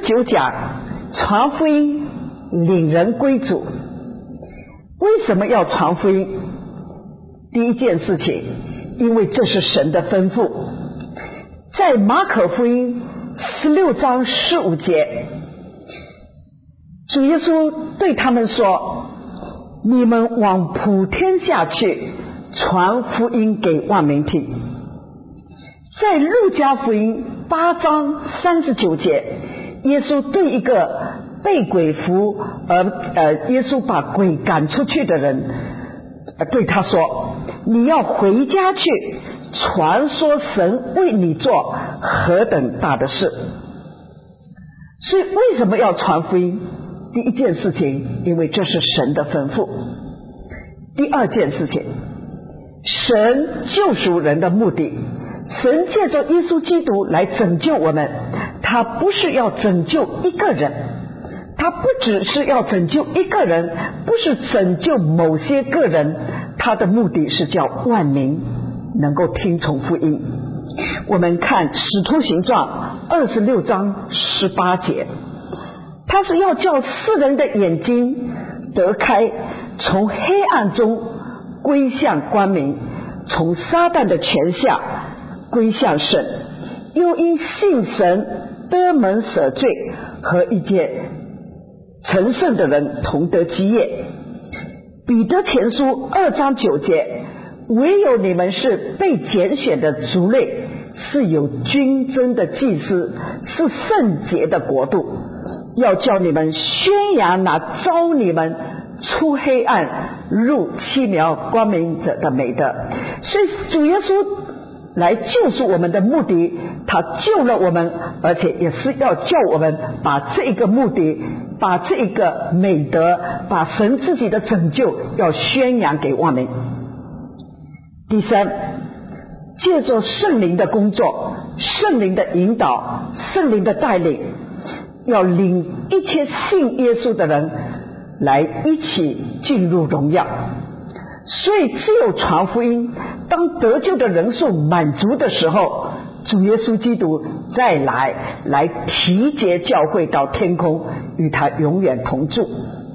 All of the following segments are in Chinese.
19讲传福音领人归主。为什么要传福音？第一件事情，因为这是神的吩咐。在马可福音16章15节，主耶稣对他们说，你们往普天下去，传福音给万民听。在路加福音8章39节，耶稣对一个被鬼附耶稣把鬼赶出去的人对他说，你要回家去传说神为你做何等大的事。所以为什么要传福音？第一件事情，因为这是神的吩咐。第二件事情，神救赎人的目的，神借着耶稣基督来拯救我们，他不是要拯救一个人，他不只是要拯救一个人，不是拯救某些个人，他的目的是叫万民能够听从福音。我们看使徒行传26章18节，他是要叫世人的眼睛得开，从黑暗中归向光明，从撒旦的权下归向神，又因信神得蒙赦罪，和一切成圣的人同得基业。彼得前书2章9节，唯有你们是被拣选的族类，是有君尊的祭司，是圣洁的国度，要叫你们宣扬那召你们出黑暗入奇妙光明者的美德。所以主耶稣来救赎我们的目的，他救了我们，而且也是要叫我们把这个目的，把这个美德，把神自己的拯救要宣扬给万民。第三，借着圣灵的工作，圣灵的引导，圣灵的带领，要领一切信耶稣的人来一起进入荣耀。所以只有传福音，当得救的人数满足的时候，主耶稣基督再来提接教会到天空，与他永远同住。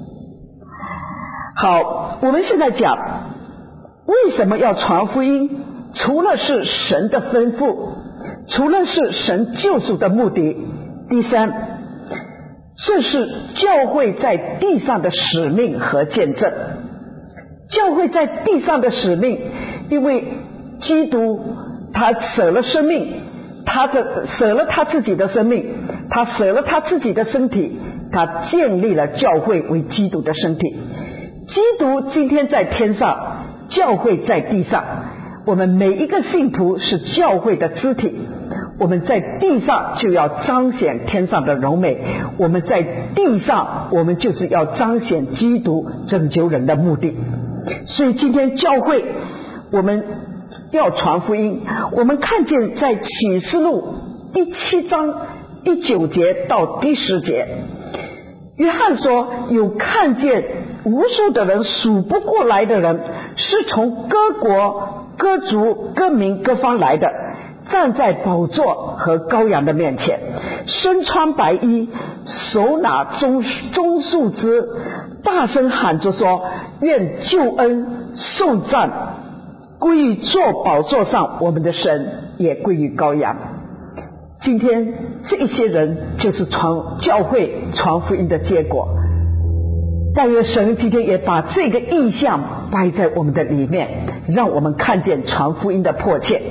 好，我们现在讲为什么要传福音。除了是神的吩咐，除了是神救赎的目的，第三，这是教会在地上的使命和见证。教会在地上的使命，因为基督他舍了生命，舍了他自己的生命，他舍了他自己的身体，他建立了教会为基督的身体。基督今天在天上，教会在地上，我们每一个信徒是教会的肢体，我们在地上就要彰显天上的荣美，我们在地上我们就是要彰显基督拯救人的目的。所以今天教会我们要传福音，我们看见在启示录第7章第9节到第10节，约翰说有看见无数的人，数不过来的人，是从各国各族各民各方来的，站在宝座和羔羊的面前，身穿白衣，手拿棕树枝，大声喊着说，愿救恩颂赞归于坐宝座上我们的神，也归于羔羊。今天这一些人就是教会传福音的结果。但愿神今天也把这个意象摆在我们的里面，让我们看见传福音的迫切。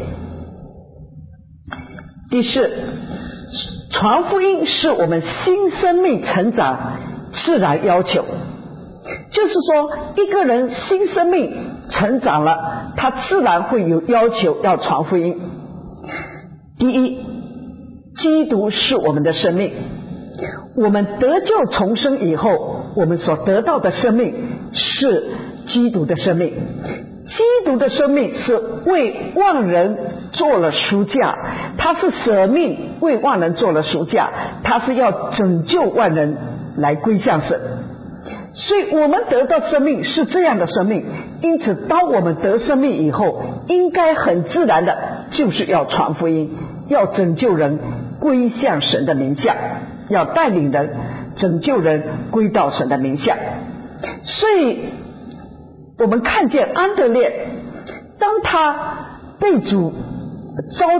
第四，传福音是我们新生命成长自然要求。就是说一个人新生命成长了，他自然会有要求要传福音。第一，基督是我们的生命，我们得救重生以后，我们所得到的生命是基督的生命。基督的生命是为万人做了赎价，他是舍命为万人做了赎价，他是要拯救万人来归向神。所以我们得到生命是这样的生命，因此当我们得生命以后，应该很自然的就是要传福音，要拯救人归向神的名下。 要带领人拯救人归到神的名下。所以我们看见安德烈，当他被主找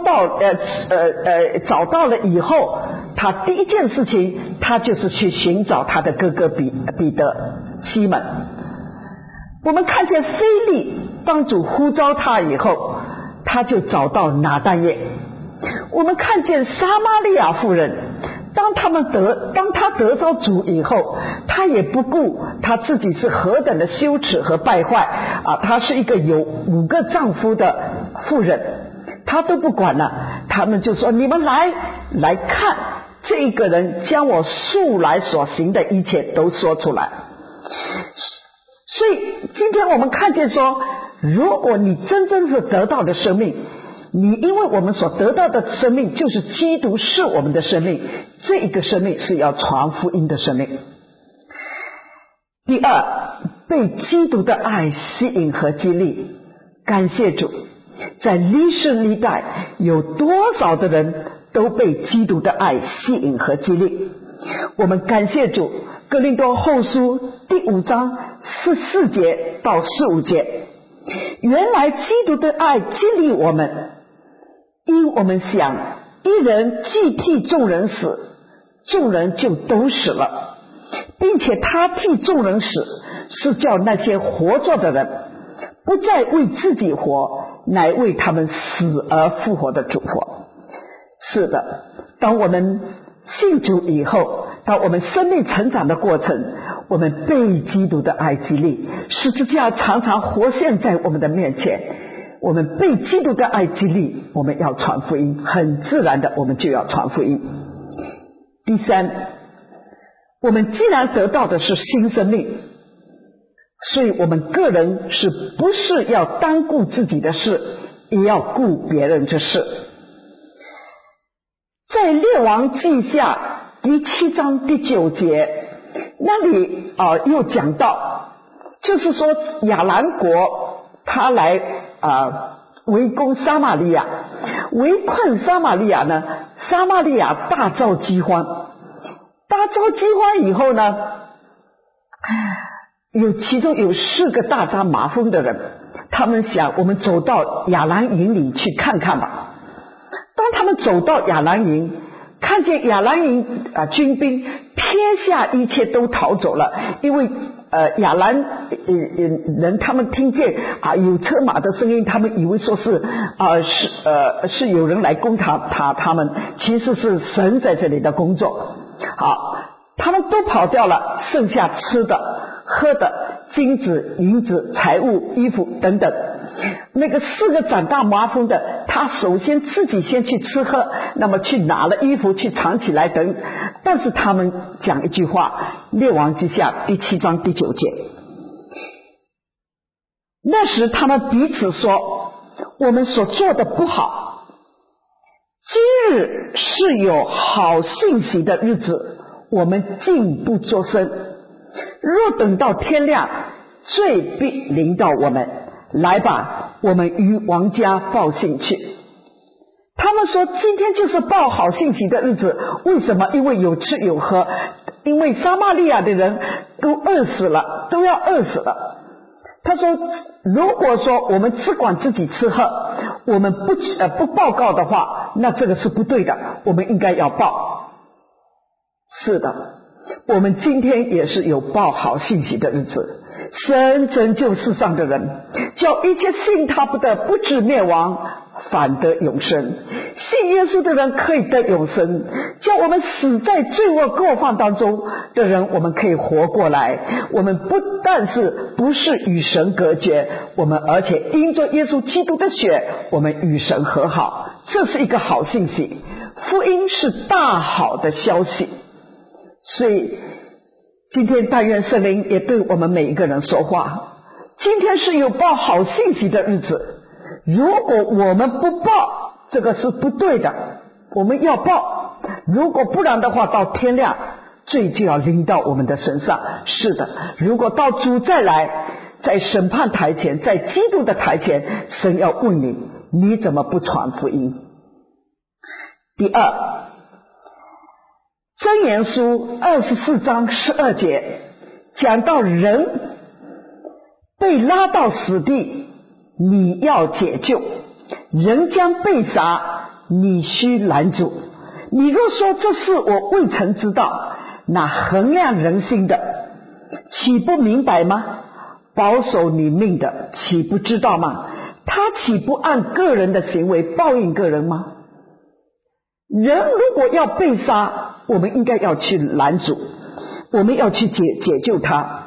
到了以后，他第一件事情他就是去寻找他的哥哥彼得西门。我们看见腓利当主呼召他以后，他就找到拿但业。我们看见撒玛利亚妇人，当他得着主以后，他也不顾他自己是何等的羞耻和败坏啊！他是一个有5个丈夫的妇人，他都不管了。他们就说：“你们来看，这个人将我素来所行的一切都说出来。”所以今天我们看见说，如果你真正是得到的生命，你因为我们所得到的生命就是基督是我们的生命，这一个生命是要传福音的生命。第二，被基督的爱吸引和激励。感谢主，在历世历代有多少的人都被基督的爱吸引和激励。我们感谢主，哥林多后书第5章14节到15节，原来基督的爱激励我们，因我们想一人既替众人死，众人就都死了，并且他替众人死，是叫那些活着的人不再为自己活，乃为他们死而复活的主活。是的，当我们信主以后，当我们生命成长的过程，我们被基督的爱激励，十字架常常活现在我们的面前，我们被基督的爱激励，我们要传福音，很自然的我们就要传福音。第三，我们既然得到的是新生命，所以我们个人是不是要单顾自己的事，也要顾别人的事。在列王记下第7章第9节那里又讲到，就是说亚兰国他来围攻撒玛利亚，围困撒玛利亚呢，撒玛利亚大遭饥荒以后呢，其中有4个大扎麻风的人，他们想我们走到亚兰营里去看看吧。当他们走到亚兰营，看见亚兰营军兵撇下一切都逃走了，因为亚兰人他们听见有车马的声音，他们以为说是有人来攻他们，其实是神在这里的工作。好，他们都跑掉了，剩下吃的喝的，金子银子财物衣服等等。那个4个长大麻风的，他首先自己先去吃喝，那么去拿了衣服去藏起来等。但是他们讲一句话，列王记下第7章第9节，那时他们彼此说，我们所做的不好，今日是有好信息的日子，我们竟不作声。若等到天亮，罪必临到我们，来吧，我们与王家报信去。他们说今天就是报好信息的日子，为什么？因为有吃有喝，因为撒玛利亚的人都饿死了，都要饿死了。他说如果说我们只管自己吃喝，我们不报告的话，那这个是不对的，我们应该要报。是的，我们今天也是有报好信息的日子，神拯救世上的人，叫一切信他的不至灭亡，反得永生。信耶稣的人可以得永生，叫我们死在罪恶过犯当中的人，我们可以活过来。我们不但是不是与神隔绝，我们而且因着耶稣基督的血，我们与神和好。这是一个好信息，福音是大好的消息。所以今天但愿圣灵也对我们每一个人说话，今天是有报好信息的日子，如果我们不报，这个是不对的，我们要报，如果不然的话，到天亮罪就要临到我们的身上。是的，如果到主再来，在审判台前，在基督的台前，神要问你，你怎么不传福音？第二， 箴言书24章12节讲到人被拉到死地，你要解救；人将被杀，你须拦阻。你若说这事我未曾知道，那衡量人心的岂不明白吗？保守你命的岂不知道吗？他岂不按个人的行为报应个人吗？人如果要被杀，我们应该要去拦阻，我们要去解救他。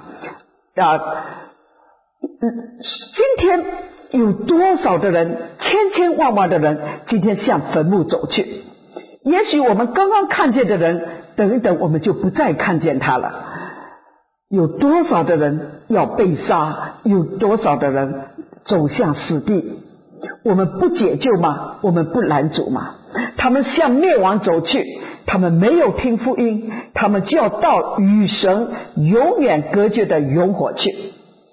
今天有多少的人，千千万万的人，今天向坟墓走去？也许我们刚刚看见的人，等一等我们就不再看见他了。有多少的人要被杀？有多少的人走向死地？我们不解救吗？我们不拦阻吗？他们向灭亡走去，他们没有听福音，他们就要到与神永远隔绝的永火去。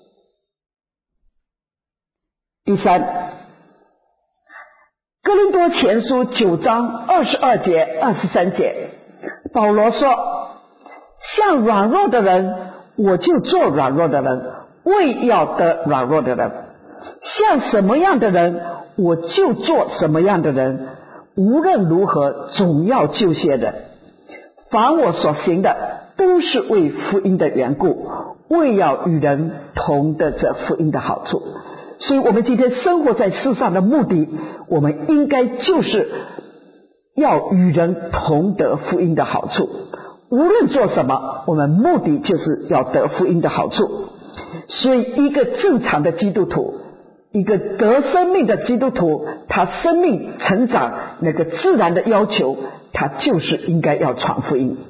第三，哥林多前书9章22节23节，保罗说，像软弱的人，我就做软弱的人，为要得软弱的人；像什么样的人，我就做什么样的人。无论如何，总要救些人。凡我所行的，都是为福音的缘故，为要与人同得这福音的好处。所以我们今天生活在世上的目的，我们应该就是要与人同得福音的好处。无论做什么，我们目的就是要得福音的好处。所以一个正常的基督徒，一个得生命的基督徒，他生命成长那个自然的要求，他就是应该要传福音。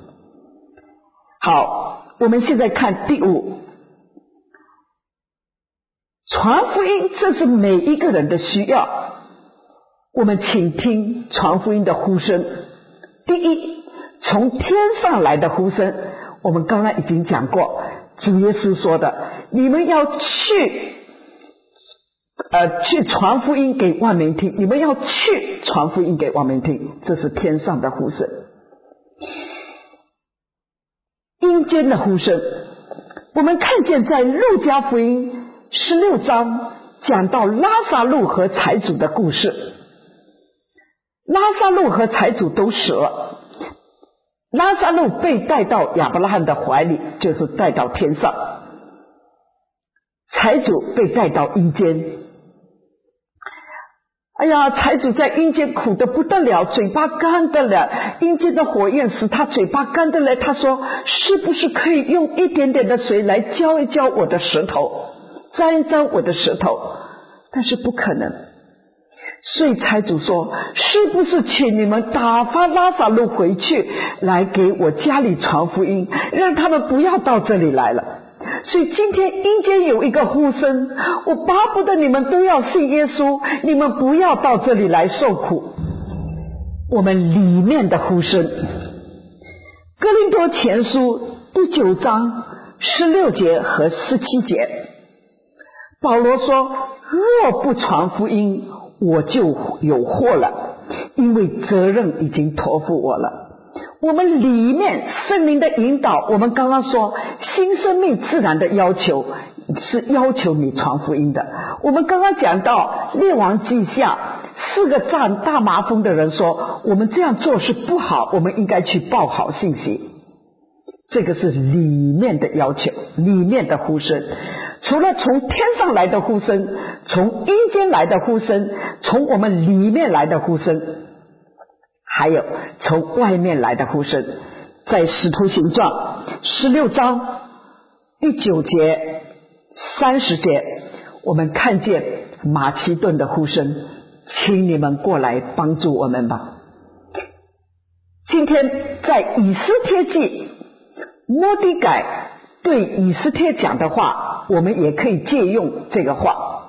好，我们现在看第5，传福音，这是每一个人的需要。我们请听传福音的呼声。第一，从天上来的呼声，我们刚刚已经讲过，主耶稣说的，你们要去传福音给万民听，你们要去传福音给万民听，这是天上的呼声。阴间的呼声，我们看见在路加福音16章讲到拉撒路和财主的故事。拉撒路和财主都死了，拉撒路被带到亚伯拉罕的怀里，就是带到天上；财主被带到阴间。哎呀，财主在阴间苦得不得了，嘴巴干的了，阴间的火焰使他嘴巴干的了。他说，是不是可以用一点点的水来浇一浇我的舌头，沾一沾我的舌头？但是不可能。所以财主说，是不是请你们打发拉撒路回去，来给我家里传福音，让他们不要到这里来了。所以今天阴间有一个呼声，我巴不得你们都要信耶稣，你们不要到这里来受苦。我们里面的呼声，哥林多前书第9章16节和17节，保罗说，若不传福音，我就有祸了，因为责任已经托付我了。我们里面圣灵的引导，我们刚刚说新生命自然的要求是要求你传福音的。我们刚刚讲到列王记下4个占大麻风的人说，我们这样做是不好，我们应该去报好信息。这个是里面的要求，里面的呼声。除了从天上来的呼声，从阴间来的呼声，从我们里面来的呼声，还有从外面来的呼声。在使徒行传16章第9节30节，我们看见马其顿的呼声，请你们过来帮助我们吧。今天在以斯帖记，末底改对以斯帖讲的话，我们也可以借用这个话。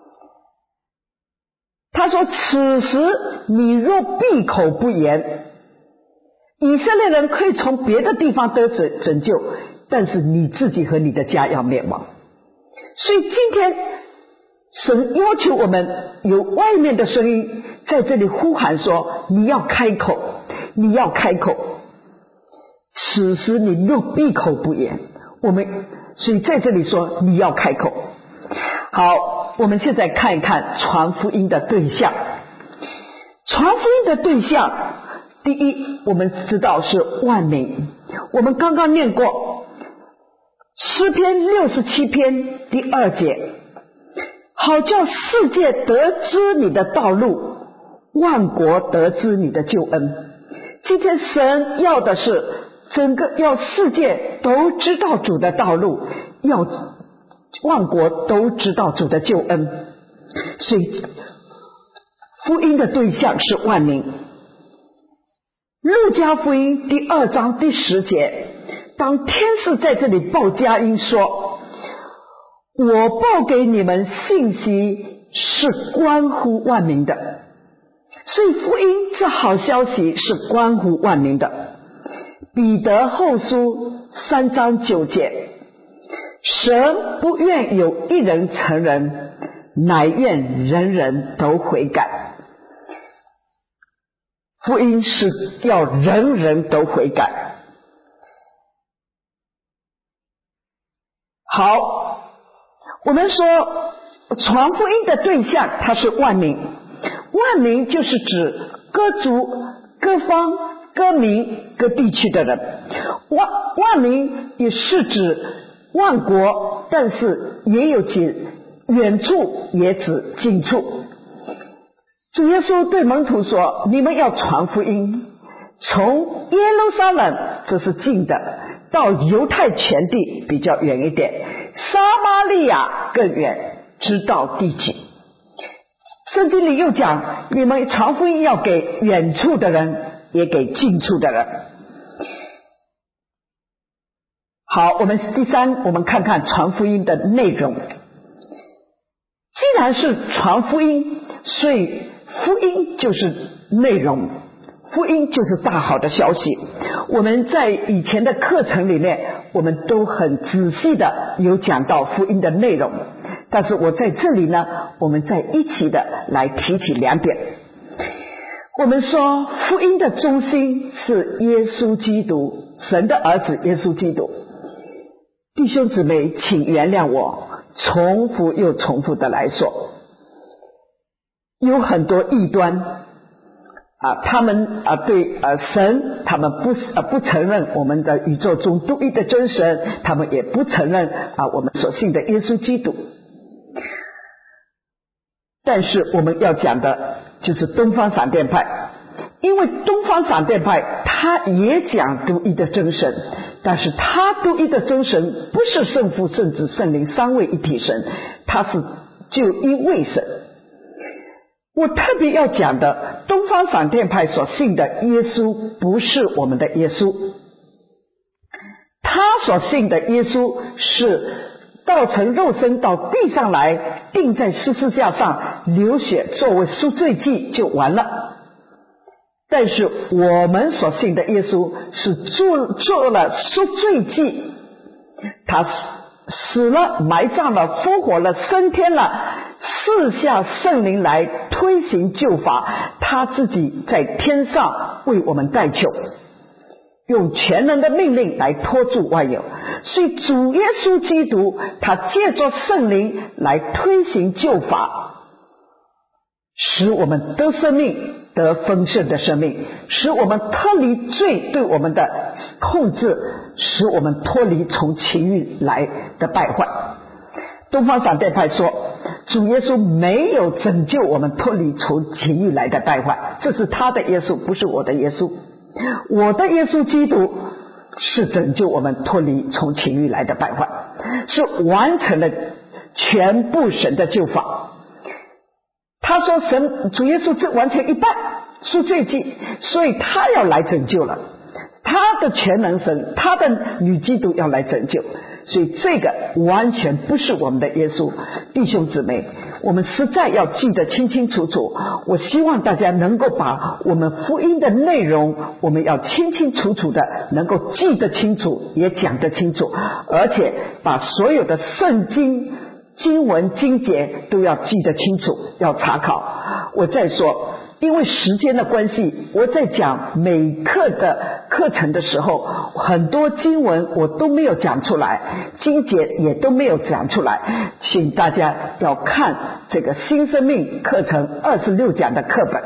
他说，此时你若闭口不言，以色列人可以从别的地方得拯救，但是你自己和你的家要灭亡。所以今天神要求我们有外面的声音在这里呼喊说，你要开口，你要开口。 此时你又闭口不言。所以在这里说你要开口。好，我们现在看一看传福音的对象。传福音的对象，第一我们知道是万民。我们刚刚念过诗篇67篇第2节，好叫世界得知你的道路，万国得知你的救恩。今天神要的是要世界都知道主的道路，要万国都知道主的救恩。所以福音的对象是万民。路加福音第2章第10节，当天使在这里报佳音说，我报给你们信息是关乎万民的。所以福音这好消息是关乎万民的。彼得后书3章9节，神不愿有一人成人，乃愿人人都悔改。福音是要人人都悔改。好，我们说传福音的对象它是万民。万民就是指各族、各方、各民、各地区的人。万民也是指万国，但是也有指远处，也指近处。主耶稣对门徒说，你们要传福音，从耶路撒冷，这是近的，到犹太全地比较远一点，撒玛利亚更远，直到地极。圣经里又讲，你们传福音要给远处的人，也给近处的人。好，我们第三，我们看看传福音的内容。既然是传福音，所以福音就是内容，福音就是大好的消息。我们在以前的课程里面，我们都很仔细的有讲到福音的内容，但是我在这里呢，我们再一起的来提起2点。我们说福音的中心是耶稣基督，神的儿子耶稣基督。弟兄姊妹，请原谅我重复又重复的来说，有很多异端他们对神，他们不承认我们的宇宙中独一的真神，他们也不承认我们所信的耶稣基督。但是我们要讲的就是东方闪电派，因为东方闪电派他也讲独一的真神，但是他独一的真神不是圣父圣子圣灵三位一体神，他是就一位神。我特别要讲的，东方闪电派所信的耶稣不是我们的耶稣，他所信的耶稣是道成肉身到地上来，钉在十字架上流血作为赎罪祭就完了。但是我们所信的耶稣是做了赎罪祭，他死了，埋葬了，复活了，升天了，赐下圣灵来推行救法，他自己在天上为我们代求，用全能的命令来托住万有。所以主耶稣基督他借着圣灵来推行救法，使我们得生命，得丰盛的生命，使我们脱离罪对我们的控制，使我们脱离从情欲来的败坏。东方闪电派说，主耶稣没有拯救我们脱离从情欲来的败坏，这是他的耶稣，不是我的耶稣。我的耶稣基督是拯救我们脱离从情欲来的败坏，是完成了全部神的救法。他说主耶稣这完成一半赎罪祭，所以他要来拯救了，他的全能神，他的女基督要来拯救，所以这个完全不是我们的耶稣。弟兄姊妹，我们实在要记得清清楚楚。我希望大家能够把我们福音的内容，我们要清清楚楚的能够记得清楚，也讲得清楚，而且把所有的圣经经文经节都要记得清楚，要查考。我再说， 因为时间的关系，我在讲每课的课程的时候，很多经文我都没有讲出来，经节也都没有讲出来，请大家要看这个新生命课程26讲的课本。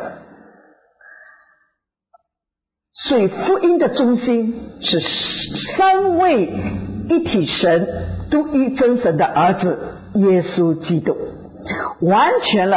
所以福音的中心是三位一体神独一真神的儿子耶稣基督，完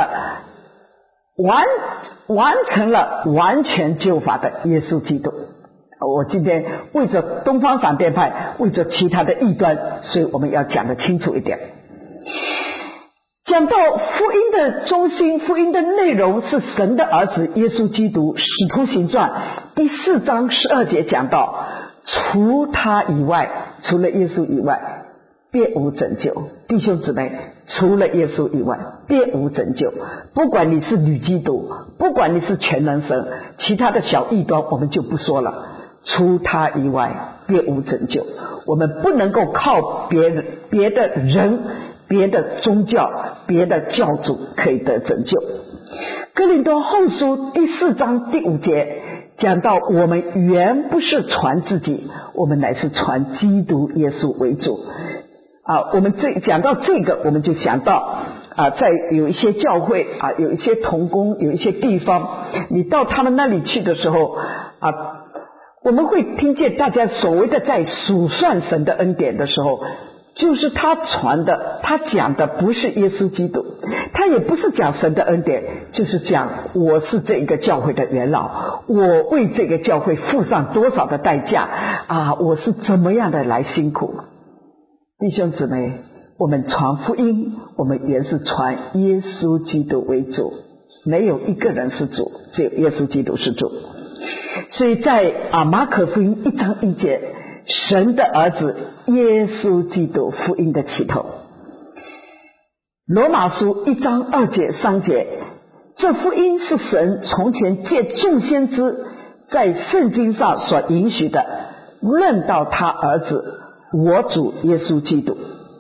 成了完全救法的耶稣基督。我今天为着东方闪电派，为着其他的异端，所以我们要讲得清楚一点。讲到福音的中心，福音的内容是神的儿子耶稣基督。使徒行传第4章12节讲到，除他以外，除了耶稣以外，别无拯救。弟兄姊妹，除了耶稣以外，别无拯救。不管你是女基督，不管你是全能神，其他的小异端我们就不说了。除他以外，别无拯救。我们不能够靠别的人、别的宗教、别的教主可以得拯救。哥林多后书第4章第5节讲到，我们原不是传自己，我们乃是传基督耶稣为主。我们讲到这个，我们就想到在有一些教会有一些同工，有一些地方，你到他们那里去的时候我们会听见大家所谓的在数算神的恩典的时候，就是他传的，他讲的不是耶稣基督，他也不是讲神的恩典，就是讲我是这个教会的元老，我为这个教会付上多少的代价我是怎么样的来辛苦。弟兄姊妹，我们传福音，我们原是传耶稣基督为主，没有一个人是主，只有耶稣基督是主。所以在马可福音1章1节，神的儿子耶稣基督福音的起头。罗马书1章2节3节，这福音是神从前借众先知在圣经上所允许的，论到他儿子我主耶稣基督。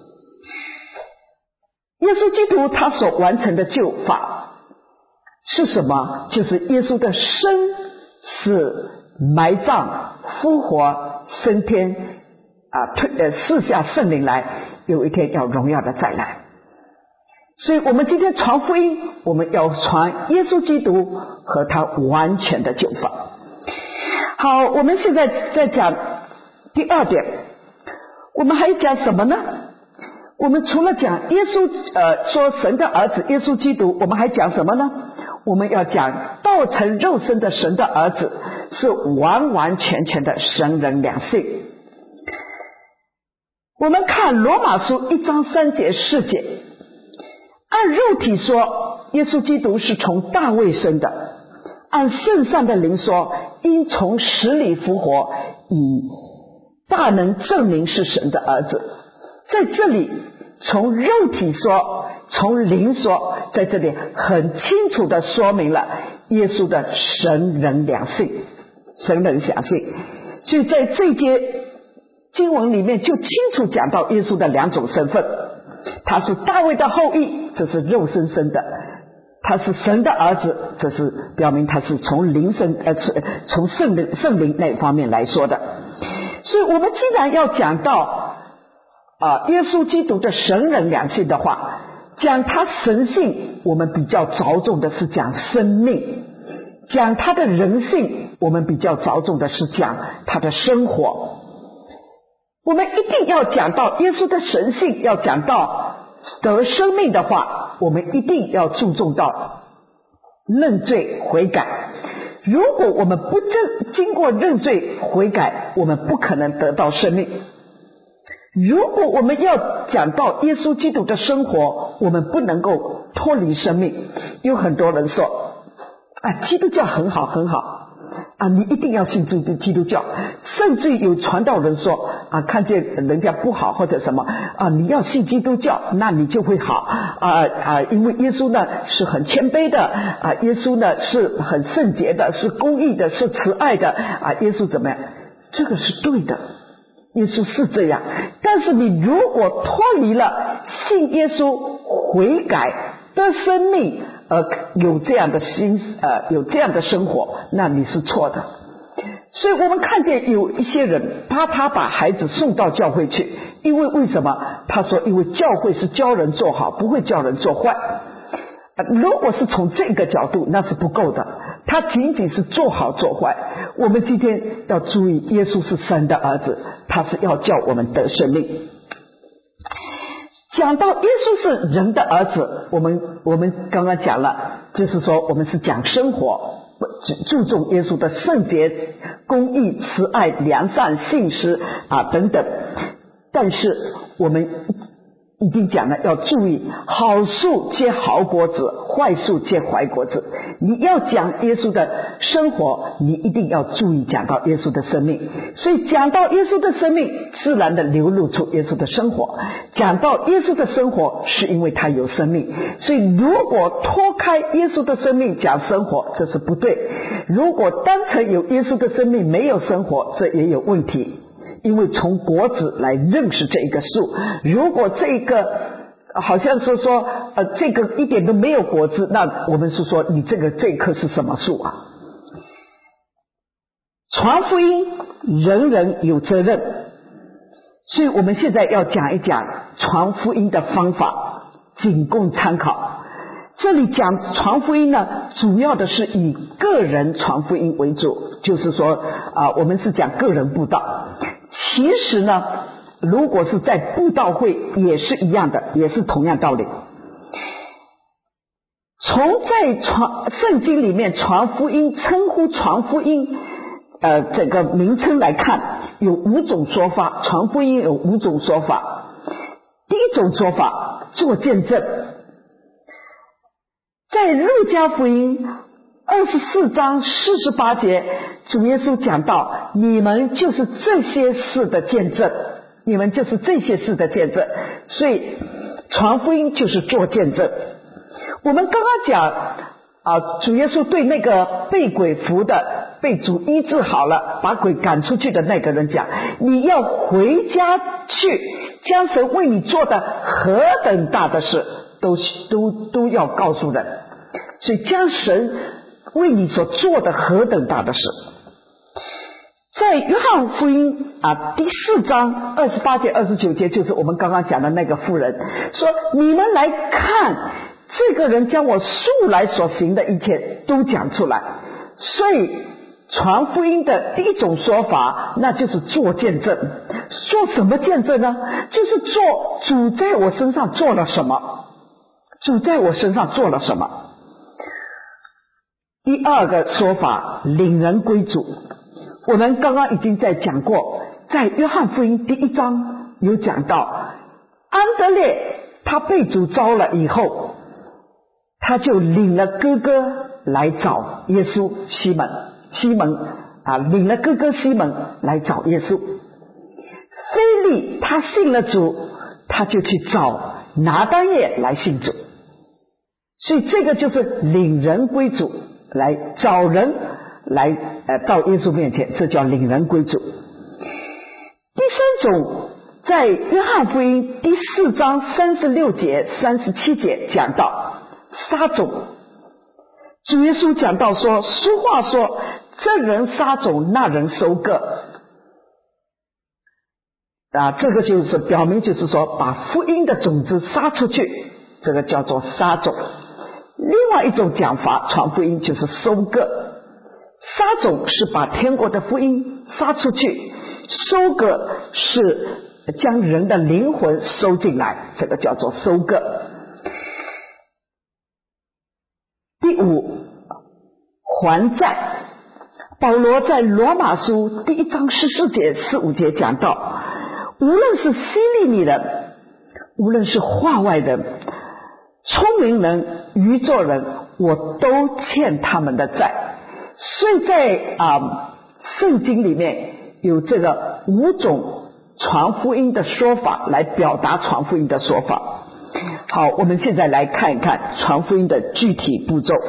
耶稣基督他所完成的救法是什么？就是耶稣的生死埋葬复活升天赐下圣灵来，有一天要荣耀的再来。所以我们今天传福音，我们要传耶稣基督和他完全的救法。好，我们现在在讲第2点，我们还讲什么呢？我们除了讲耶稣说神的儿子耶稣基督，我们还讲什么呢？我们要讲道成肉身的神的儿子是完完全全的神人两性。我们看罗马书1章3节4节，按肉体说耶稣基督是从大卫生的，按圣善的灵说因从死里复活，以大能证明是神的儿子。在这里从肉体说，从灵说，在这里很清楚的说明了耶稣的神人两性，神人两性。所以在这节经文里面就清楚讲到耶稣的2种身份，他是大卫的后裔，这是肉身生的；他是神的儿子，这是表明他是从灵生从圣灵那方面来说的。所以我们既然要讲到耶稣基督的神人两性的话，讲他神性，我们比较着重的是讲生命；讲他的人性，我们比较着重的是讲他的生活。我们一定要讲到耶稣的神性，要讲到得生命的话，我们一定要注重到认罪悔改。如果我们不经过认罪悔改，我们不可能得到生命。如果我们要讲到耶稣基督的生活，我们不能够脱离生命。有很多人说基督教很好很好你一定要信基督教，甚至有传道人说看见人家不好或者什么你要信基督教，那你就会好因为耶稣呢是很谦卑的耶稣呢是很圣洁的，是公义的，是慈爱的耶稣怎么样？这个是对的，耶稣是这样。但是你如果脱离了信耶稣悔改得生命有这样的有这样的生活，那你是错的。所以我们看见有一些人他把孩子送到教会去，因为什么？他说因为教会是教人做好，不会教人做坏。如果是从这个角度，那是不够的，他仅仅是做好做坏。我们今天要注意，耶稣是神的儿子，他是要叫我们得生命。讲到耶稣是人的儿子，我们刚刚讲了，就是说我们是讲生活，注重耶稣的圣洁、公义、慈爱、良善、信实等等。但是我们已经讲了，要注意，好树结好果子，坏树结坏果子。你要讲耶稣的生活，你一定要注意讲到耶稣的生命。所以讲到耶稣的生命，自然的流露出耶稣的生活。讲到耶稣的生活，是因为他有生命。所以如果脱开耶稣的生命讲生活，这是不对。如果单纯有耶稣的生命没有生活，这也有问题。因为从果子来认识这一个树，如果这个好像是说这个一点都没有果子，那我们是说你这棵是什么树啊？传福音人人有责任，所以我们现在要讲一讲传福音的方法，仅供参考。这里讲传福音呢，主要的是以个人传福音为主，就是说我们是讲个人布道。其实呢，如果是在布道会也是一样的，也是同样道理。从在圣经里面传福音，称呼传福音这个名称来看，有5种说法。传福音有5种说法。第一种说法，做见证。在路加福音24章48节，主耶稣讲到，你们就是这些事的见证，你们就是这些事的见证。所以传福音就是做见证。我们刚刚讲主耶稣对那个被鬼附的，被主医治好了，把鬼赶出去的那个人讲，你要回家去，将神为你做的何等大的事都要告诉人。所以将神为你所做的何等大的事。在约翰福音第4章28节29节，就是我们刚刚讲的那个妇人说，你们来看，这个人将我素来所行的一切都讲出来。所以传福音的第一种说法，那就是做见证。做什么见证呢？就是做主在我身上做了什么，主在我身上做了什么。第二个说法，领人归主。我们刚刚已经在讲过，在约翰福音第1章有讲到，安德烈他被主招了以后，他就领了哥哥来找耶稣。西门领了哥哥西门来找耶稣。腓利他信了主，他就去找拿单业来信主。所以这个就是领人归主，来找人来到耶稣面前，这叫领人归主。第三种，在约翰福音第4章36节37节讲到撒种。主耶稣讲到说，俗话说，这人撒种，那人收割。这个就是表明，就是说把福音的种子撒出去，这个叫做撒种。另外一种讲法，传福音就是收割。撒种是把天国的福音撒出去，收割是将人的灵魂收进来，这个叫做收割。第5，还债。保罗在罗马书第1章14节15节讲到，无论是希利尼人，无论是化外人，聪明人、愚拙人，我都欠他们的债。所以在圣经里面有这个5种传福音的说法来表达传福音的说法。好，我们现在来看一看传福音的具体步骤。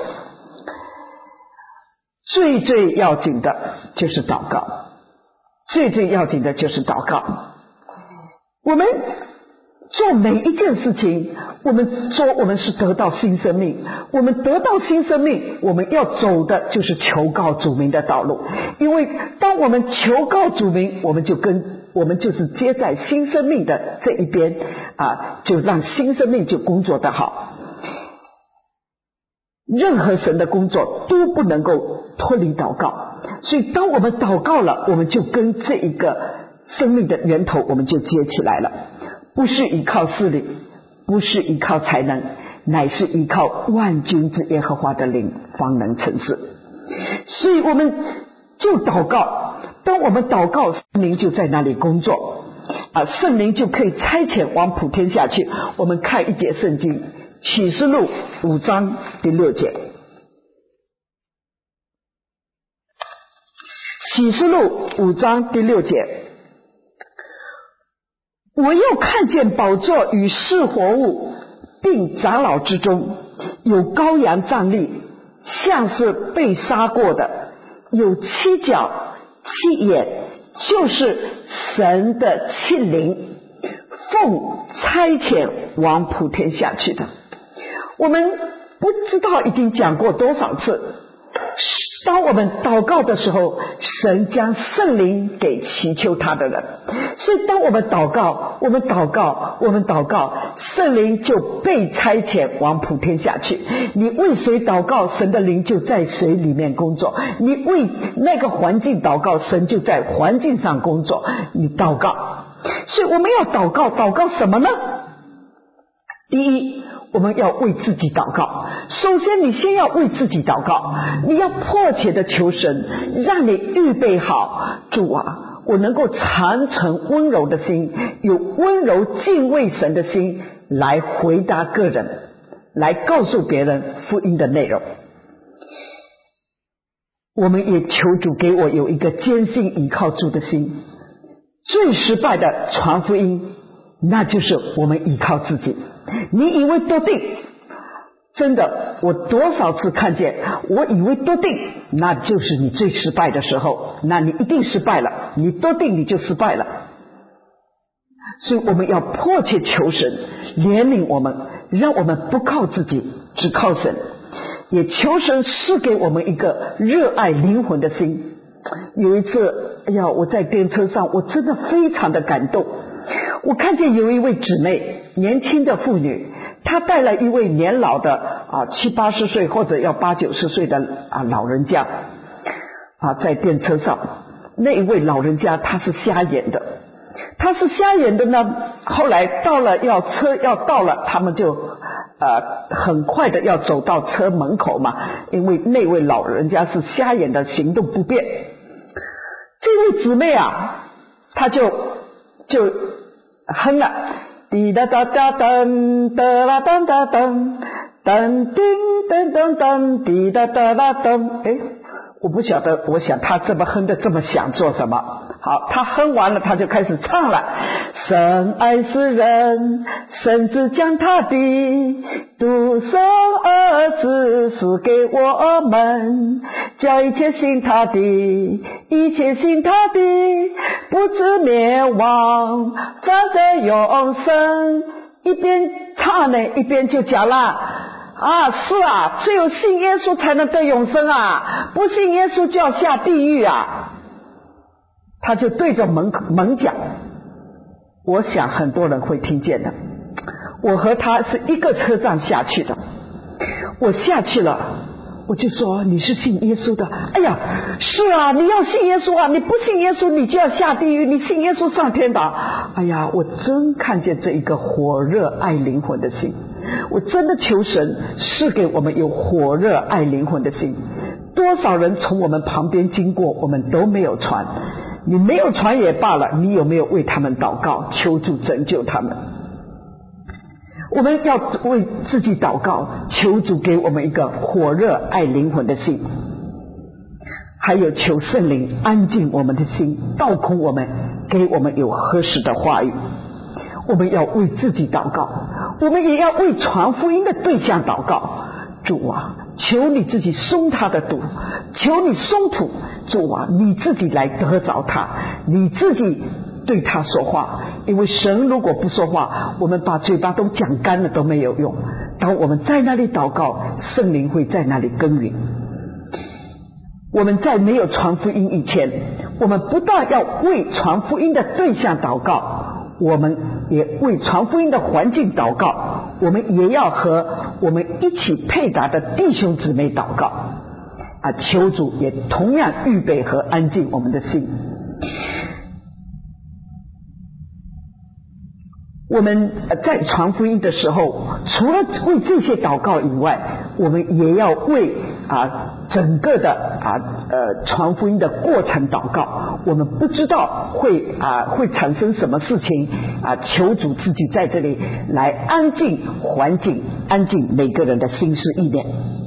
最要紧的就是祷告，最要紧的就是祷告。我们做每一件事情，我们说我们是得到新生命，我们得到新生命，我们要走的就是求告主名的道路。因为当我们求告主名，我们就是接在新生命的这一边就让新生命就工作得好。任何神的工作都不能够脱离祷告，所以当我们祷告了，我们就跟这一个生命的源头我们就接起来了，不是依靠势力，不是依靠才能，乃是依靠万军之耶和华的灵方能成事。所以我们就祷告，当我们祷告，圣灵就在那里工作圣灵就可以差遣往普天下去。我们看一节圣经，启示录5章第6节。启示录5章第6节，我又看见宝座与是活物并长老之中有羔羊站立，像是被杀过的，有7角7眼，就是神的7灵，奉差遣往普天下去的。我们不知道已经讲过多少次，当我们祷告的时候，神将圣灵给祈求他的人。所以当我们祷告，圣灵就被差遣往普天下去。你为谁祷告，神的灵就在谁里面工作。你为那个环境祷告，神就在环境上工作。你祷告，所以我们要祷告什么呢？第一，我们要为自己祷告。首先你先要为自己祷告，你要迫切的求神让你预备好，主啊，我能够常存温柔的心，有温柔敬畏神的心来回答个人，来告诉别人福音的内容。我们也求主给我有一个坚信依靠主的心。最失败的传福音，那就是我们依靠自己。你以为得定，真的，我多少次看见我以为得定，那就是你最失败的时候，那你一定失败了，你得定你就失败了。所以我们要迫切求神怜悯我们，让我们不靠自己，只靠神，也求神赐给我们一个热爱灵魂的心。有一次我在电车上，我真的非常的感动，我看见有一位姊妹，年轻的妇女，她带了一位年老的70、80岁或者要80、90岁的老人家在电车上。那一位老人家他是瞎眼的，呢，后来到了车要到了，他们就很快的要走到车门口嘛，因为那位老人家是瞎眼的，行动不便。这位姊妹她就哼了，滴答答答噔哒啦噔哒噔噔叮噔噔噔滴答答啦噔。我不晓得，我想她这么哼的这么响做什么？好，她哼完了，她就开始唱了。神爱世人，甚至将他的独生儿子赐给我们，叫一切信他的不至灭亡，反得永生。一边唱呢，一边就讲了是只有信耶稣才能得永生不信耶稣就要下地狱他就对着门讲。我想很多人会听见的。我和他是一个车站下去的，我下去了，我就说你是信耶稣的？哎呀，是你要信耶稣你不信耶稣你就要下地狱，你信耶稣上天堂。哎呀，我真看见这一个火热爱灵魂的心，我真的求神赐给我们有火热爱灵魂的心。多少人从我们旁边经过，我们都没有传，你没有传也罢了，你有没有为他们祷告，求主拯救他们？我们要为自己祷告，求主给我们一个火热爱灵魂的心，还有求圣灵安静我们的心，倒空我们，给我们有合适的话语。我们要为自己祷告，我们也要为传福音的对象祷告。主求你自己松他的堵，求你松土，主你自己来得着他，你自己对他说话，因为神如果不说话，我们把嘴巴都讲干了都没有用。当我们在那里祷告，圣灵会在那里耕耘。我们在没有传福音以前，我们不但要为传福音的对象祷告，我们也为传福音的环境祷告，我们也要和我们一起配搭的弟兄姊妹祷告求主也同样预备和安静我们的心。我们在传福音的时候，除了为这些祷告以外，我们也要为整个的传福音的过程祷告。我们不知道会产生什么事情求主自己在这里来安静环境，安静每个人的心思意念。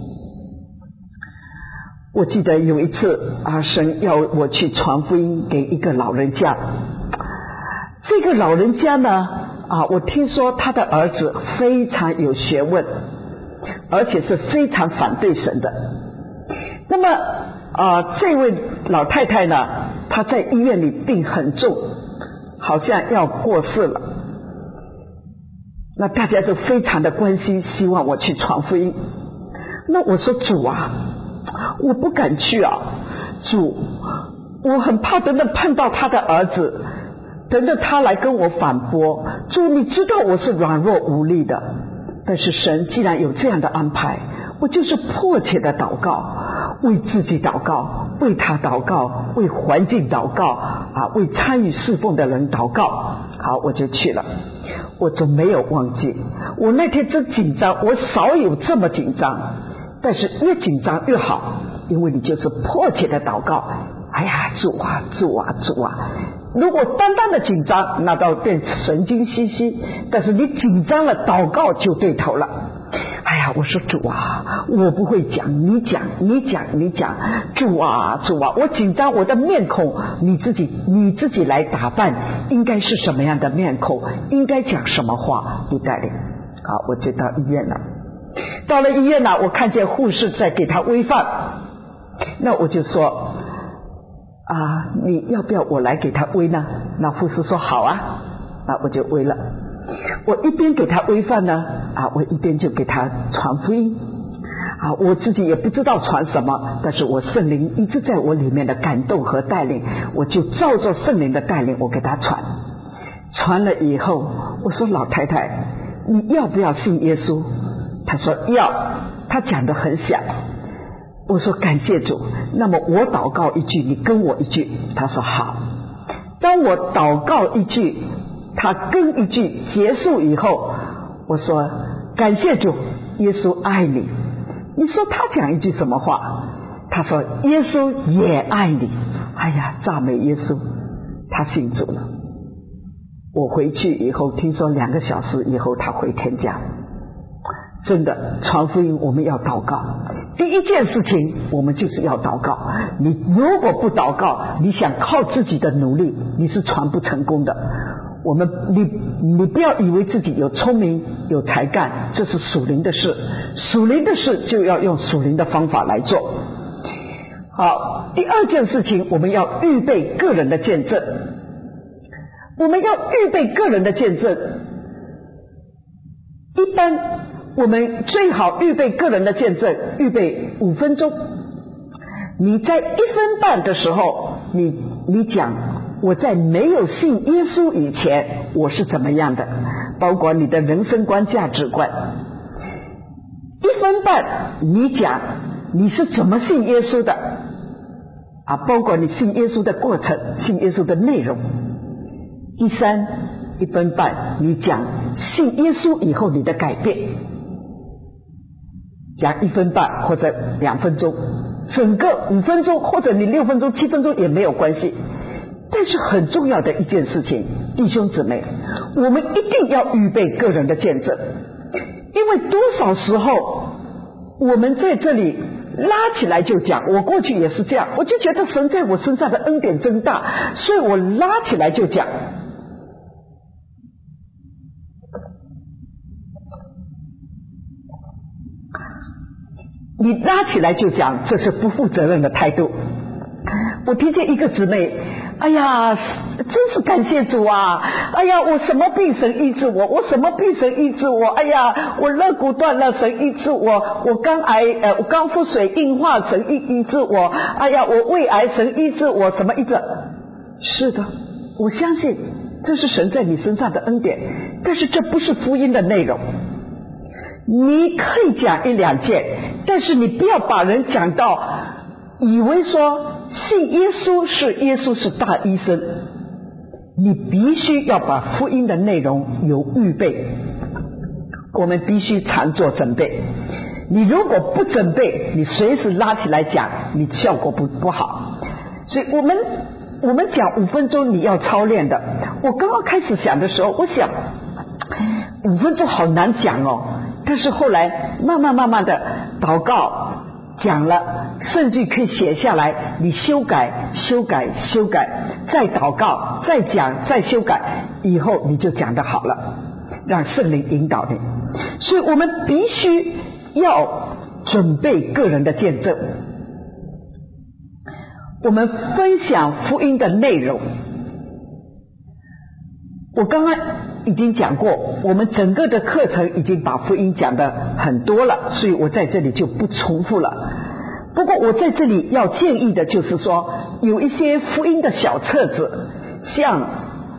我记得有一次神要我去传福音给一个老人家，这个老人家呢我听说他的儿子非常有学问，而且是非常反对神的。那么这位老太太呢，她在医院里病很重，好像要过世了。那大家都非常的关心，希望我去传福音。那我说主我不敢去主，我很怕等等碰到他的儿子，等着他来跟我反驳。主，你知道我是软弱无力的，但是神既然有这样的安排，我就是迫切的祷告，为自己祷告，为他祷告，为环境祷告为参与侍奉的人祷告。好，我就去了。我就没有忘记，我那天真紧张，我少有这么紧张，但是越紧张越好，因为你就是迫切的祷告。哎呀，主啊主啊主啊！如果单单的紧张，那倒变神经兮兮，但是你紧张了，祷告就对头了。哎呀，我说主我不会讲，你讲主啊主啊，我紧张，我的面孔你自己来打扮，应该是什么样的面孔，应该讲什么话，你带领。好，我就到医院了。到了医院了，我看见护士在给他喂饭，那我就说你要不要我来给他喂呢？那护士说好那我就喂了。我一边给他喂饭呢我一边就给他传福音我自己也不知道传什么，但是我圣灵一直在我里面的感动和带领，我就照着圣灵的带领，我给他传了以后，我说老太太你要不要信耶稣？他说要，他讲得很响。我说感谢主，那么我祷告一句，你跟我一句。他说好。当我祷告一句，他跟一句结束以后，我说感谢主，耶稣爱你。你说他讲一句什么话？他说耶稣也爱你。哎呀，赞美耶稣，他信主了。我回去以后听说2个小时以后他回天家。真的传福音我们要祷告，第一件事情我们就是要祷告。你如果不祷告，你想靠自己的努力，你是传不成功的。你不要以为自己有聪明有才干，这是属灵的事，属灵的事就要用属灵的方法来做。好，第二件事情我们要预备个人的见证。我们要预备个人的见证，一般我们最好预备个人的见证，预备5分钟。你在1分半的时候，你讲我在没有信耶稣以前我是怎么样的，包括你的人生观价值观。1分半你讲你是怎么信耶稣的包括你信耶稣的过程，信耶稣的内容。第3 1分半你讲信耶稣以后你的改变，讲1分半或者2分钟，整个5分钟或者你6分钟7分钟也没有关系。但是很重要的一件事情，弟兄姊妹，我们一定要预备个人的见证。因为多少时候我们在这里拉起来就讲，我过去也是这样，我就觉得神在我身上的恩典真大，所以我拉起来就讲。你拉起来就讲，这是不负责任的态度。我听见一个姊妹哎呀，真是感谢主啊！哎呀，我什么病神医治我，我什么病神医治我？哎呀，我肋骨断了神医治我，我肝癌我肝腹水硬化神医治我，哎呀，我胃癌神医治我，什么医治？是的，我相信这是神在你身上的恩典，但是这不是福音的内容。你可以讲1、2件，但是你不要把人讲到以为说信耶稣是大医生。你必须要把福音的内容有预备，我们必须常做准备。你如果不准备，你随时拉起来讲，你效果不好。所以我们讲5分钟你要操练的。我刚刚开始讲的时候，我想5分钟好难讲哦，但是后来慢慢的祷告讲了，甚至可以写下来，你修改，再祷告，再讲，再修改，以后你就讲得好了，让圣灵引导你。所以我们必须要准备个人的见证，我们分享福音的内容。我刚刚已经讲过，我们整个的课程已经把福音讲得很多了，所以我在这里就不重复了。不过我在这里要建议的就是说，有一些福音的小册子，像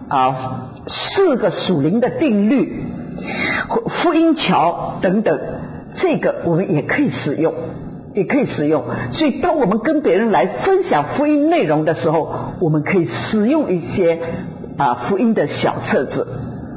4个属灵的定律、福音桥等等，这个我们也可以使用。所以当我们跟别人来分享福音内容的时候，我们可以使用一些福音的小册子。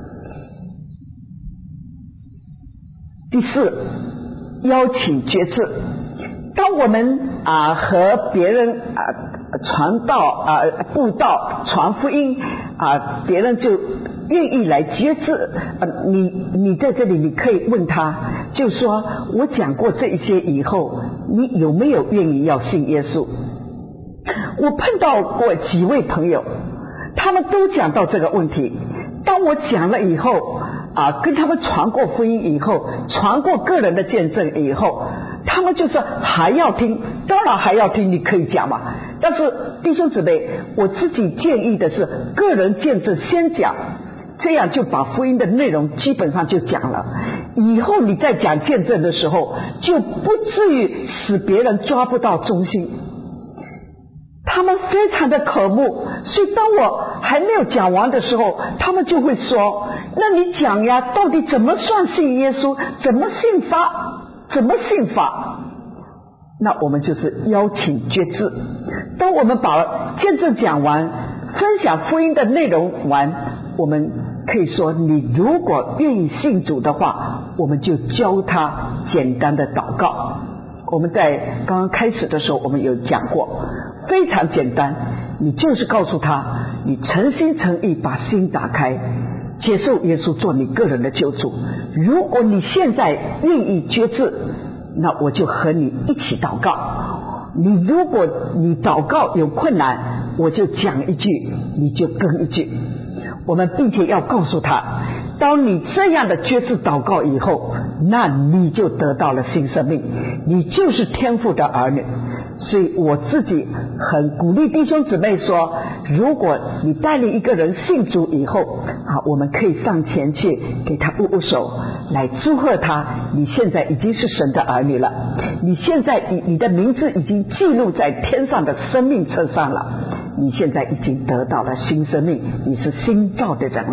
第4，邀请决志。当我们和别人传道布道传福音别人就愿意来决志，你在这里你可以问他，就说我讲过这一些以后，你有没有愿意要信耶稣？我碰到过几位朋友，他们都讲到这个问题。当我讲了以后跟他们传过福音以后，传过个人的见证以后，他们就说还要听，当然还要听，你可以讲嘛。但是弟兄姊妹，我自己建议的是个人见证先讲，这样就把福音的内容基本上就讲了，以后你在讲见证的时候就不至于使别人抓不到中心。他们非常的渴慕，所以当我还没有讲完的时候，他们就会说，那你讲呀，到底怎么算信耶稣，怎么信法？那我们就是邀请决志。当我们把见证讲完，分享福音的内容完，我们可以说，你如果愿意信主的话，我们就教他简单的祷告。我们在刚刚开始的时候我们有讲过，非常简单，你就是告诉他，你诚心诚意把心打开，接受耶稣做你个人的救主。如果你现在愿意决志，那我就和你一起祷告。如果你祷告有困难，我就讲一句，你就跟一句。我们并且要告诉他，当你这样的决志祷告以后，那你就得到了新生命，你就是天父的儿女。所以我自己很鼓励弟兄姊妹说，如果你带领一个人信主以后我们可以上前去给他握握手，来祝贺他，你现在已经是神的儿女了，你现在你的名字已经记录在天上的生命册上了，你现在已经得到了新生命，你是新造的人了。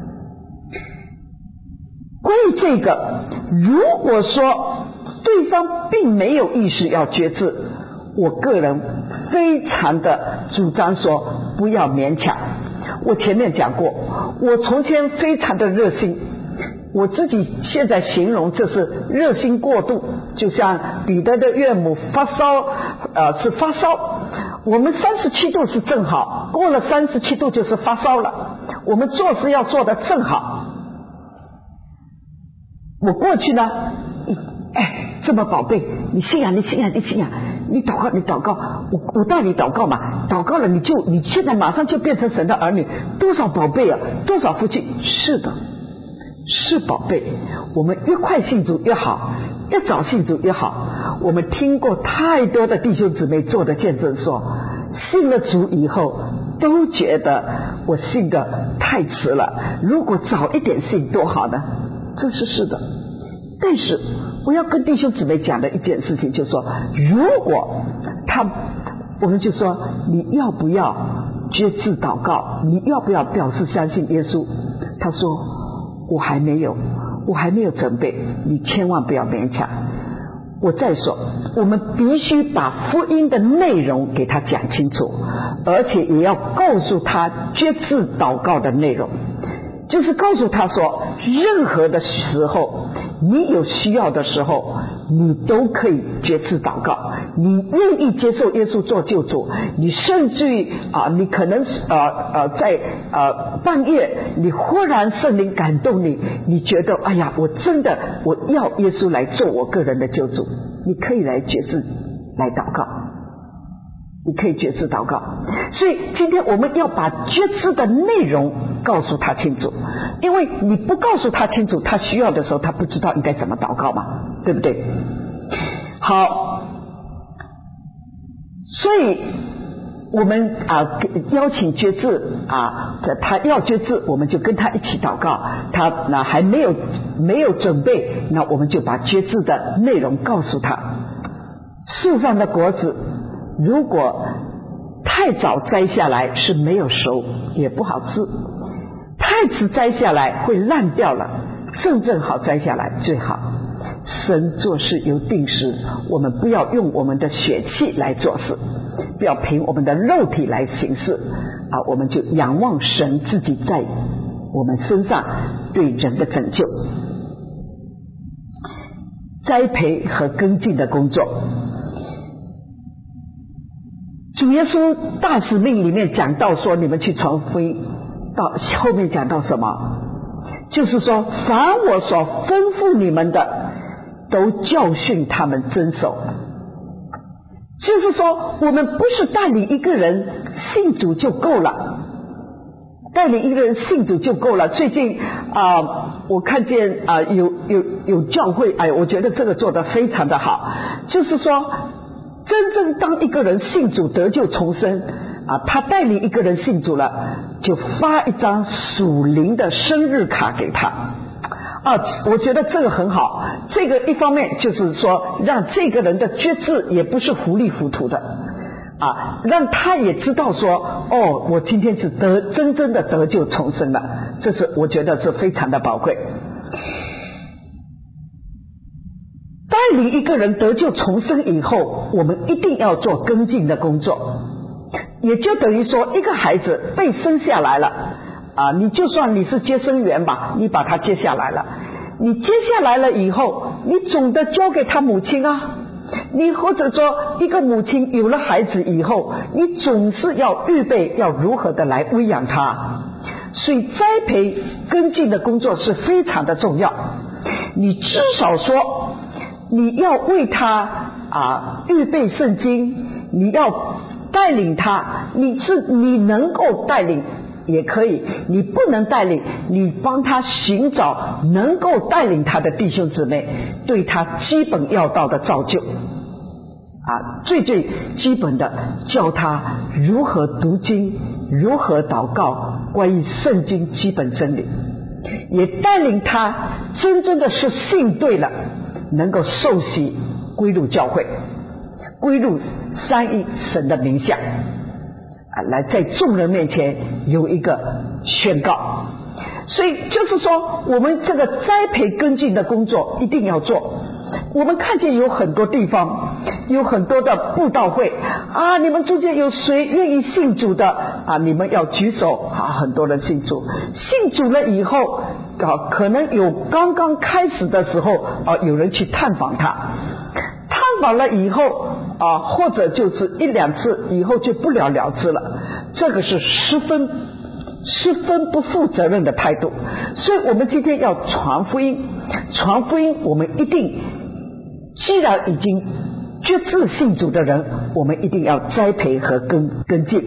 关于这个，如果说对方并没有意识要决志，我个人非常的主张说不要勉强。我前面讲过，我从前非常的热心，我自己现在形容这是热心过度，就像彼得的岳母发烧是发烧，我们37度是正好，过了37度就是发烧了，我们做事要做得正好。我过去呢这么宝贝，你信仰，你祷告，我带你祷告嘛，祷告了你现在马上就变成神的儿女，多少宝贝啊，多少福气。是的，是宝贝，我们越快信主越好，越早信主越好。我们听过太多的弟兄姊妹做的见证说，信了主以后都觉得我信的太迟了，如果早一点信多好呢？这是的。但是我要跟弟兄姊妹讲的一件事情就是说，如果我们就说你要不要决志祷告，你要不要表示相信耶稣？他说我还没有准备，你千万不要勉强。我再说，我们必须把福音的内容给他讲清楚，而且也要告诉他决志祷告的内容，就是告诉他说，任何的时候你有需要的时候，你都可以决志祷告，你愿意接受耶稣做救主，你甚至于你可能在半夜你忽然圣灵感动你，你觉得哎呀，我要耶稣来做我个人的救主，你可以来决志来祷告，你可以决志祷告。所以今天我们要把决志的内容告诉他清楚，因为你不告诉他清楚，他需要的时候他不知道应该怎么祷告嘛，对不对？好，所以我们邀请决志他要决志，我们就跟他一起祷告。他还没有准备，那我们就把决志的内容告诉他。树上的果子如果太早摘下来是没有熟，也不好吃；太迟摘下来会烂掉了，正好摘下来最好。神做事有定时，我们不要用我们的血气来做事，不要凭我们的肉体来行事我们就仰望神自己在我们身上对人的拯救。栽培和跟进的工作，主耶稣大使命里面讲到说，你们去传福音，到后面讲到什么？就是说，凡我所吩咐你们的，都教训他们遵守。就是说，我们不是带领一个人信主就够了，带领一个人信主就够了。最近我看见有教会，我觉得这个做得非常的好，就是说，真正当一个人信主得救重生他带领一个人信主了，就发一张属灵的生日卡给他我觉得这个很好。这个一方面就是说，让这个人的决志也不是糊里糊涂的让他也知道说，我今天是真正的得救重生了，这是我觉得是非常的宝贵。带领一个人得救重生以后，我们一定要做跟进的工作，也就等于说，一个孩子被生下来了你就算你是接生员吧，你把他接下来了，你接下来了以后，你总得交给他母亲你或者说一个母亲有了孩子以后，你总是要预备要如何的来喂养他，所以栽培跟进的工作是非常的重要。你至少说你要为他预备圣经，你要带领他，你能够带领也可以，你不能带领，你帮他寻找能够带领他的弟兄姊妹，对他基本要道的造就最基本的教他如何读经，如何祷告，关于圣经基本真理，也带领他真正的是信对了，能够受洗归入教会，归入三一神的名下来在众人面前有一个宣告。所以就是说，我们这个栽培跟进的工作一定要做。我们看见有很多地方有很多的布道会你们中间有谁愿意信主的你们要举手很多人信主了以后可能有刚刚开始的时候有人去探访他，探访了以后或者就是一两次以后就不了了之了，这个是十分不负责任的态度。所以我们今天要传福音，我们一定既然已经决志信主的人，我们一定要栽培和跟进。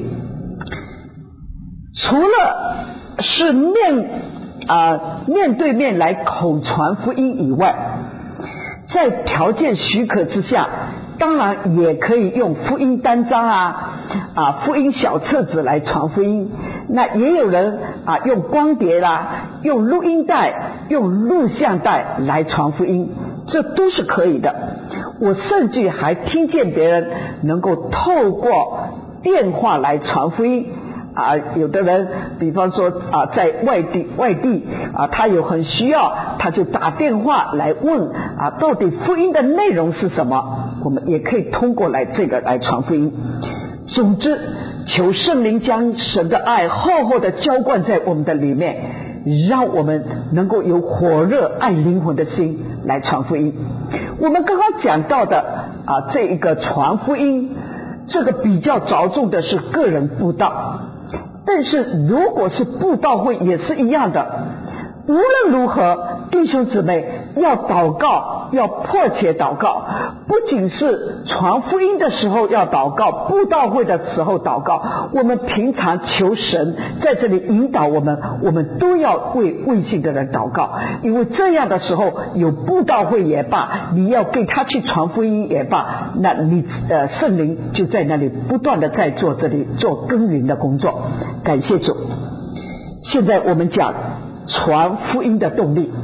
除了是面对面来口传福音以外，在条件许可之下，当然也可以用福音单张福音小册子来传福音，那也有人用光碟啦，用录音带，用录像带来传福音，这都是可以的。我甚至还听见别人能够透过电话来传福音有的人比方说在外地他有很需要，他就打电话来问到底福音的内容是什么，我们也可以通过这个来传福音。总之，求圣灵将神的爱厚厚的浇灌在我们的里面，让我们能够有火热爱灵魂的心来传福音。我们刚刚讲到的这一个传福音，这个比较着重的是个人布道，但是如果是布道会也是一样的。无论如何，弟兄姊妹要祷告，要迫切祷告，不仅是传福音的时候要祷告，布道会的时候祷告，我们平常求神在这里引导我们都要为未信的人祷告，因为这样的时候有布道会也罢，你要给他去传福音也罢，那你圣灵就在那里不断的在做这里做耕耘的工作。感谢主。现在我们讲传福音的动力，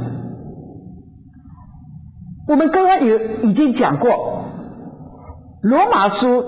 我们刚刚已经讲过罗马书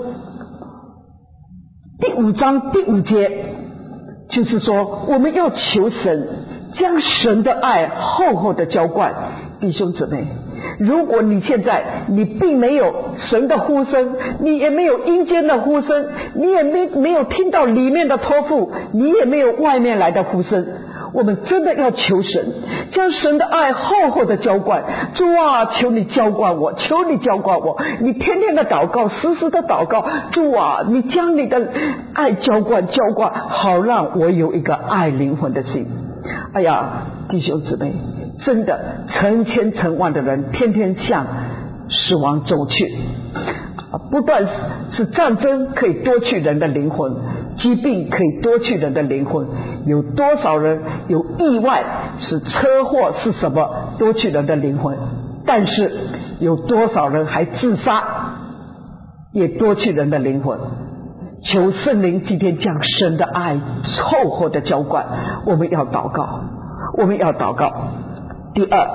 第5章第5节，就是说我们要求神将神的爱厚厚的浇灌。弟兄姊妹，如果你现在你并没有神的呼声，你也没有阴间的呼声，你也没有听到里面的托付，你也没有外面来的呼声，我们真的要求神将神的爱厚厚的浇灌。主啊，求你浇灌我，求你浇灌我，你天天的祷告，时时的祷告，主啊，你将你的爱浇灌，好让我有一个爱灵魂的心。哎呀，弟兄姊妹，真的成千成万的人天天向死亡走去，不断是战争可以夺去人的灵魂，疾病可以夺去人的灵魂，有多少人有意外，是车祸是什么夺去人的灵魂，但是有多少人还自杀也夺去人的灵魂。求圣灵今天将神的爱厚厚的浇灌，我们要祷告，我们要祷告。第二，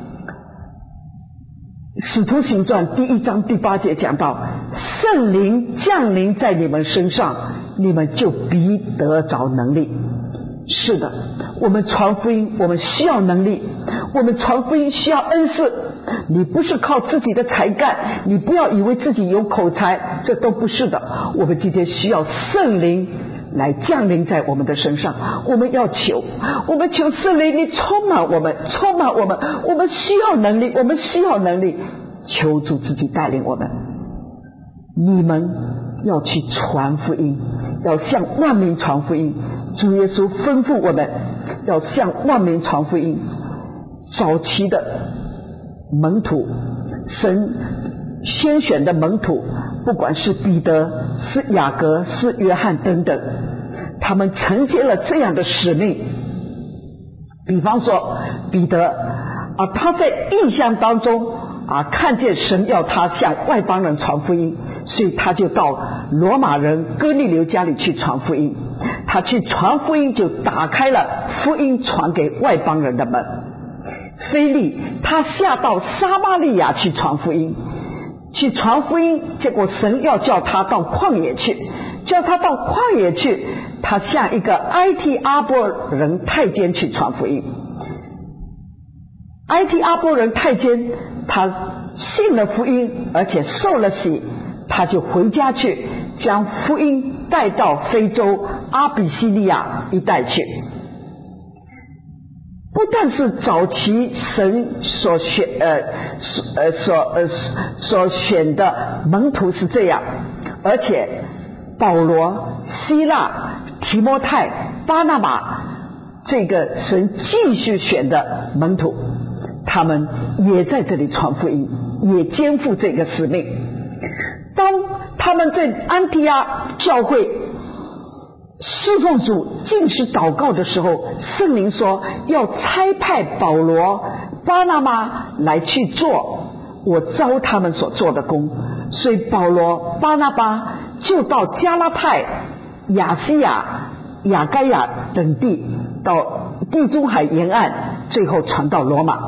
使徒行传第1章第8节讲到，圣灵降临在你们身上，你们就必得着能力。是的，我们传福音我们需要能力，我们传福音需要恩赐，你不是靠自己的才干，你不要以为自己有口才，这都不是的。我们今天需要圣灵来降临在我们的身上，我们要求，我们求圣灵你充满我们，我们需要能力，求主自己带领我们。你们要去传福音，要向万民传福音。主耶稣吩咐我们要向万民传福音。早期的门徒，神先选的门徒，不管是彼得，是雅各，是约翰等等，他们承接了这样的使命。比方说彼得他在异象当中看见神要他向外邦人传福音，所以他就到罗马人哥尼流家里去传福音。他去传福音，就打开了福音传给外邦人的门。腓利他下到撒玛利亚去传福音，结果神要叫他到旷野去，他向一个埃提阿波人太监去传福音。埃提阿波人太监他信了福音，而且受了洗，他就回家去，将福音带到非洲阿比西利亚一带去。不但是早期神所选的门徒是这样，而且保罗、希腊、提摩太、巴拿马，这个神继续选的门徒，他们也在这里传福音，也肩负这个使命。当他们在安提阿教会侍奉主禁食祷告的时候，圣灵说要差派保罗、巴拿马来去做我召他们所做的工，所以保罗、巴拿巴就到加拉太、亚西亚、亚该亚等地，到地中海沿岸，最后传到罗马。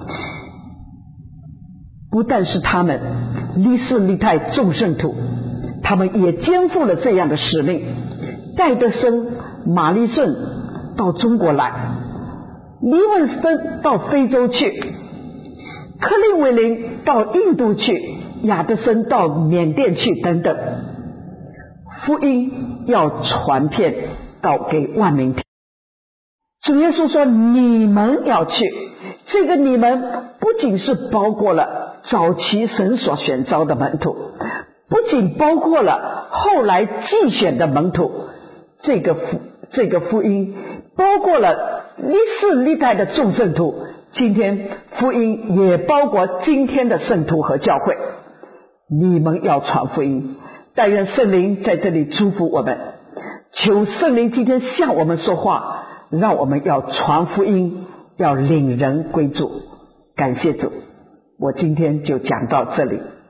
不但是他们历世历代众圣徒，他们也肩负了这样的使命，戴德生、马利顺到中国来，黎文森到非洲去，克利维林到印度去，亚德森到缅甸去等等，福音要传遍到给万民听。主耶稣说你们要去，这个你们不仅是包括了早期神所选召的门徒，不仅包括了后来祭选的门徒，这个福音包括了历世历代的众圣徒，今天福音也包括今天的圣徒和教会。你们要传福音，但愿圣灵在这里祝福我们，求圣灵今天向我们说话，让我们要传福音，要领人归主。感谢主，我今天就讲到这里。